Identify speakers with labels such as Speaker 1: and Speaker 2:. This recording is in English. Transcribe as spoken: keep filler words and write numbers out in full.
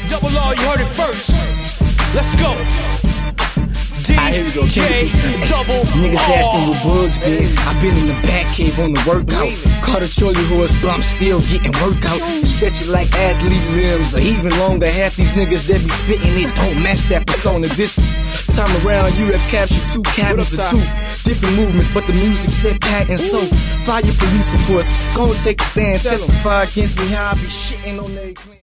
Speaker 1: Double R, you heard it first. Let's go. D J Double
Speaker 2: Niggas asking what bugs been. I been in the back cave on the workout. Caught a Trojan horse, but I'm still getting workout. Stretch it like athlete limbs, or even longer. Half these niggas that be spitting it don't match that persona. This time around, you have captured two cabins of two different movements, but the music set patent. So fire police reports, gon' take a stand, testify against me how I be shitting on they.